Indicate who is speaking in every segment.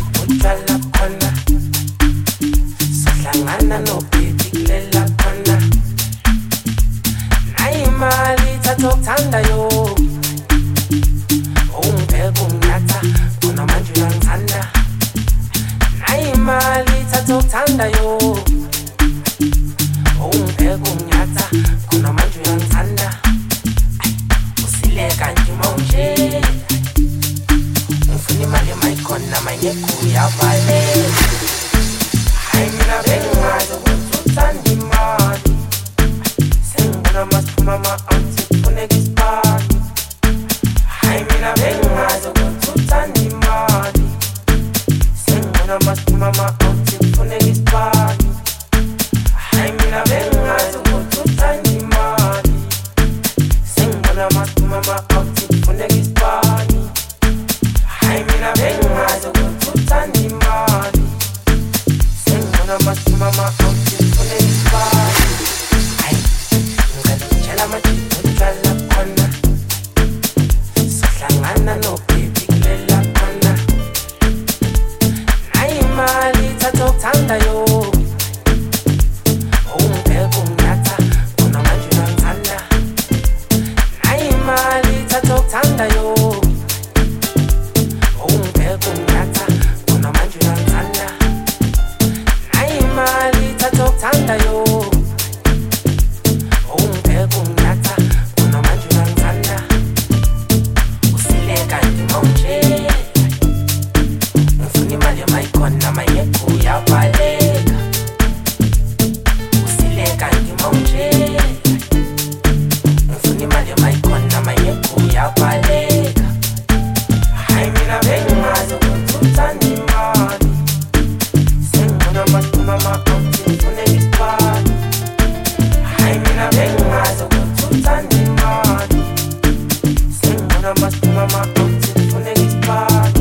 Speaker 1: utshwala khona sohlangana nobhebi kulela khona nayi imali thatha okuthandayo ungibheka unginyatha khona manje uyangithanda nayi imali thatha okuthandayo ungibheka unginyatha khona manje uyangithanda usileka nje manje ngifuna imali emayikhona mayingekho uyabaleka hayi mina bengazi ukuthi uthanda imali sengibona masiphuma ama-anti kufuneka isipani hayi mina bengazi ukuthi uthanda imali sengibona masiphuma ama-anti kufuneka isipani hayi mina bengazi ukuthi uthanda imali sengibona masiphuma ama-anti kufuneka isipani hayi mina bengazi ukuthi uthanda imali sengibona masiphuma ama-anti kufuneka isipani hayi ngizalitshela amajita utshwala khona sohlangana nobhebi kulela khona nayi imali thatha okuthandayo ungibheka unginyatha khona manje uyangithanda nayi imali thatha okuthandayo ungibheka unginyatha khona manje uyangithanda nayi imali thatha okuthandayo ungibheka unginyatha khona manje uyangithanda usileka nje manje ngifuna imali emayikhona mayingekho uyabaleka usileka nje manje ngifuna imali emayikhona mayingekho uyabaleka hayi mina bengazi ukuthi uthanda imali sengibona masiphuma ama-anti kufuneka isipani hayi mina bengazi ukuthi uthanda imali sengibona masiphuma ama-anti kufuneka isipani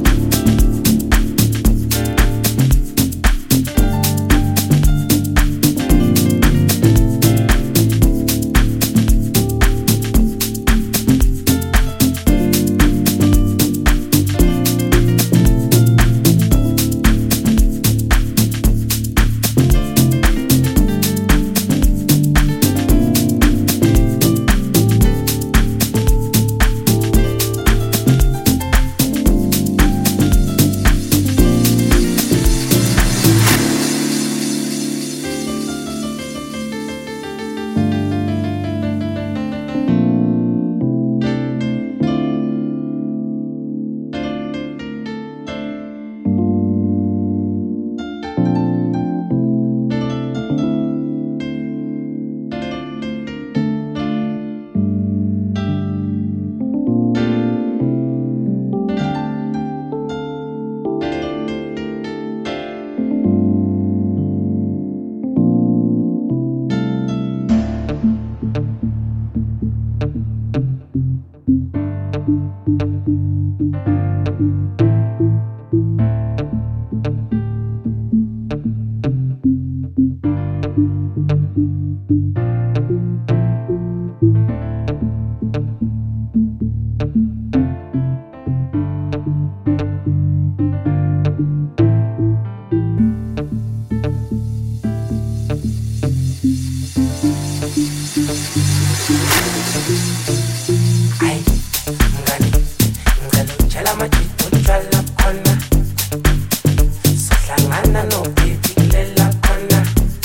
Speaker 1: hayi mngani ngizalitshela amajita utshwala khona sohlangana nobhebi kulela khona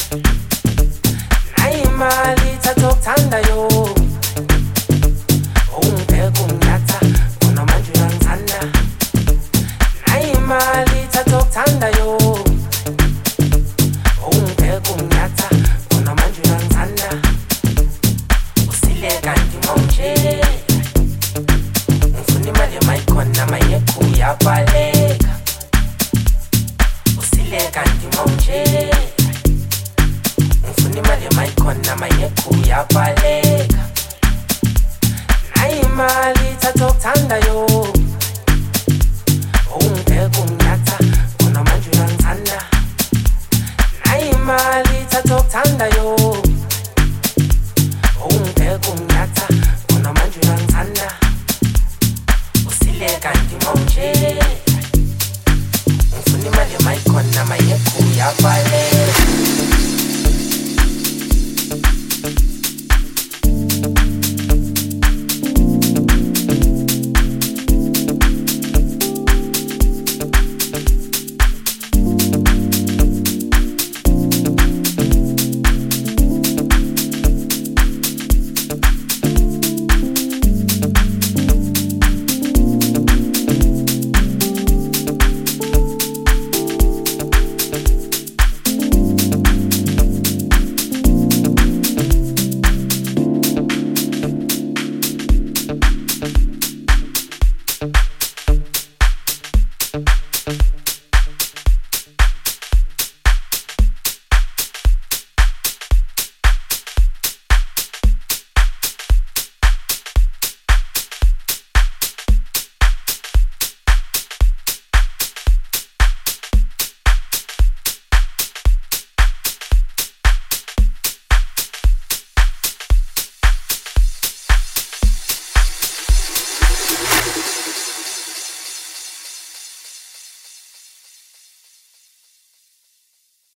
Speaker 1: nayi imali thatha okuthandayo ungibheka unginyatha khona manje uyangithanda nayi imali thatha okuthandayo ungibheka unginyatha khona manje uyangithanda usileka nje manje ngifuna imali emayikhona mayingekho uyabaleka usileka nje maikona mayeku ya pale.